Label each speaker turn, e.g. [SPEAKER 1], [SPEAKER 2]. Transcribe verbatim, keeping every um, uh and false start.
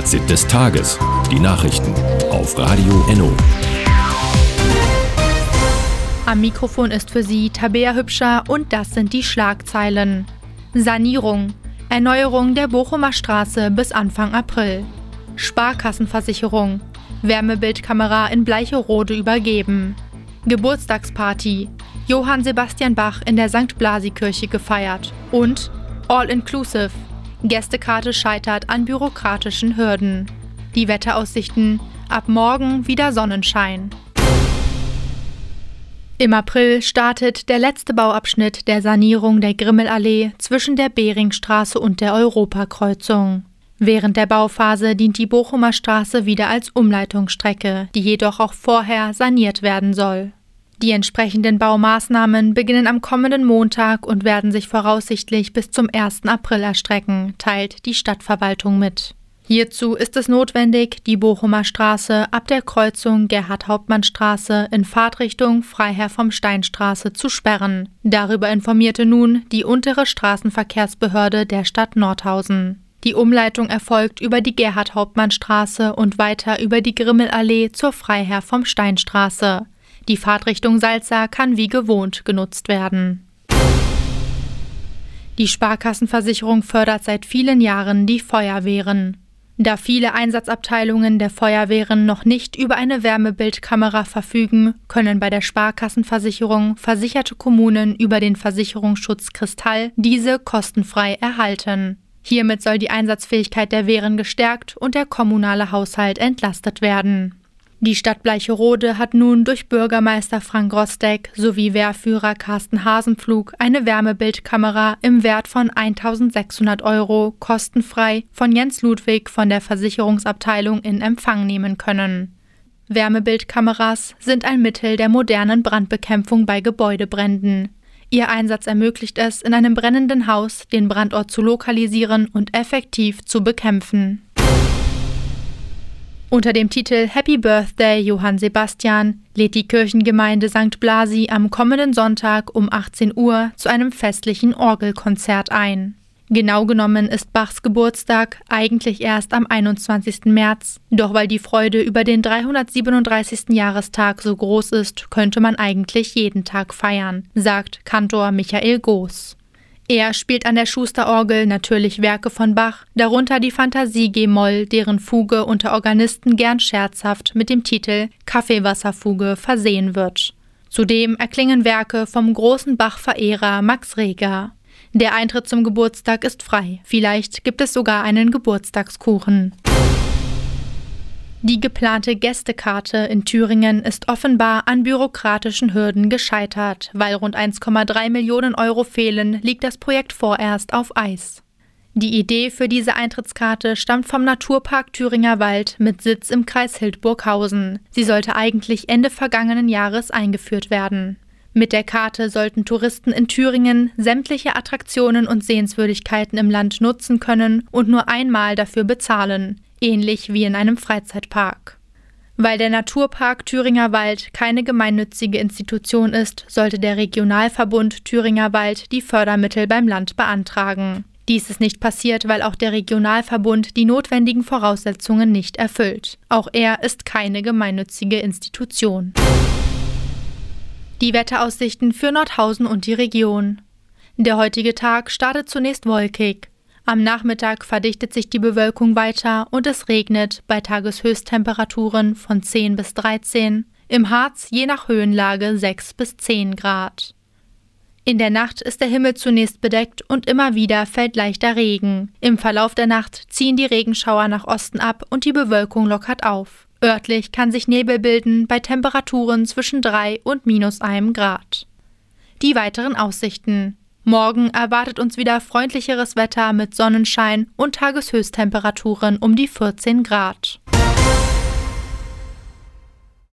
[SPEAKER 1] Fazit des Tages. Die Nachrichten auf Radio Enno.
[SPEAKER 2] Am Mikrofon ist für Sie Tabea Hübscher und das sind die Schlagzeilen. Sanierung. Erneuerung der Bochumer Straße bis Anfang April. Sparkassenversicherung. Wärmebildkamera in Bleicherode übergeben. Geburtstagsparty. Johann Sebastian Bach in der Sankt Blasi-Kirche gefeiert. Und All-Inclusive. Gästekarte scheitert an bürokratischen Hürden. Die Wetteraussichten. Ab morgen wieder Sonnenschein. Im April startet der letzte Bauabschnitt der Sanierung der Grimmelallee zwischen der Beringstraße und der Europakreuzung. Während der Bauphase dient die Bochumer Straße wieder als Umleitungsstrecke, die jedoch auch vorher saniert werden soll. Die entsprechenden Baumaßnahmen beginnen am kommenden Montag und werden sich voraussichtlich bis zum ersten April erstrecken, teilt die Stadtverwaltung mit. Hierzu ist es notwendig, die Bochumer Straße ab der Kreuzung Gerhard-Hauptmann-Straße in Fahrtrichtung Freiherr vom Stein-Straße zu sperren. Darüber informierte nun die untere Straßenverkehrsbehörde der Stadt Nordhausen. Die Umleitung erfolgt über die Gerhard-Hauptmann-Straße und weiter über die Grimmelallee zur Freiherr vom Stein-Straße. Die Fahrtrichtung Salza kann wie gewohnt genutzt werden. Die Sparkassenversicherung fördert seit vielen Jahren die Feuerwehren. Da viele Einsatzabteilungen der Feuerwehren noch nicht über eine Wärmebildkamera verfügen, können bei der Sparkassenversicherung versicherte Kommunen über den Versicherungsschutz Kristall diese kostenfrei erhalten. Hiermit soll die Einsatzfähigkeit der Wehren gestärkt und der kommunale Haushalt entlastet werden. Die Stadt Bleicherode hat nun durch Bürgermeister Frank Rostek sowie Wehrführer Carsten Hasenpflug eine Wärmebildkamera im Wert von eintausendsechshundert Euro kostenfrei von Jens Ludwig von der Versicherungsabteilung in Empfang nehmen können. Wärmebildkameras sind ein Mittel der modernen Brandbekämpfung bei Gebäudebränden. Ihr Einsatz ermöglicht es, in einem brennenden Haus den Brandort zu lokalisieren und effektiv zu bekämpfen. Unter dem Titel Happy Birthday Johann Sebastian lädt die Kirchengemeinde Sankt Blasi am kommenden Sonntag um achtzehn Uhr zu einem festlichen Orgelkonzert ein. Genau genommen ist Bachs Geburtstag eigentlich erst am einundzwanzigsten März, doch weil die Freude über den dreihundertsiebenunddreißigsten Jahrestag so groß ist, könnte man eigentlich jeden Tag feiern, sagt Kantor Michael Goos. Er spielt an der Schusterorgel natürlich Werke von Bach, darunter die Fantasie G-Moll, deren Fuge unter Organisten gern scherzhaft mit dem Titel Kaffeewasserfuge versehen wird. Zudem erklingen Werke vom großen Bach-Verehrer Max Reger. Der Eintritt zum Geburtstag ist frei, vielleicht gibt es sogar einen Geburtstagskuchen. Die geplante Gästekarte in Thüringen ist offenbar an bürokratischen Hürden gescheitert. Weil rund eins Komma drei Millionen Euro fehlen, liegt das Projekt vorerst auf Eis. Die Idee für diese Eintrittskarte stammt vom Naturpark Thüringer Wald mit Sitz im Kreis Hildburghausen. Sie sollte eigentlich Ende vergangenen Jahres eingeführt werden. Mit der Karte sollten Touristen in Thüringen sämtliche Attraktionen und Sehenswürdigkeiten im Land nutzen können und nur einmal dafür bezahlen, ähnlich wie in einem Freizeitpark. Weil der Naturpark Thüringer Wald keine gemeinnützige Institution ist, sollte der Regionalverbund Thüringer Wald die Fördermittel beim Land beantragen. Dies ist nicht passiert, weil auch der Regionalverbund die notwendigen Voraussetzungen nicht erfüllt. Auch er ist keine gemeinnützige Institution. Die Wetteraussichten für Nordhausen und die Region. Der heutige Tag startet zunächst wolkig. Am Nachmittag verdichtet sich die Bewölkung weiter und es regnet bei Tageshöchsttemperaturen von zehn bis dreizehn, im Harz je nach Höhenlage sechs bis zehn Grad. In der Nacht ist der Himmel zunächst bedeckt und immer wieder fällt leichter Regen. Im Verlauf der Nacht ziehen die Regenschauer nach Osten ab und die Bewölkung lockert auf. Örtlich kann sich Nebel bilden bei Temperaturen zwischen drei und minus einem Grad. Die weiteren Aussichten. Morgen erwartet uns wieder freundlicheres Wetter mit Sonnenschein und Tageshöchsttemperaturen um die vierzehn Grad.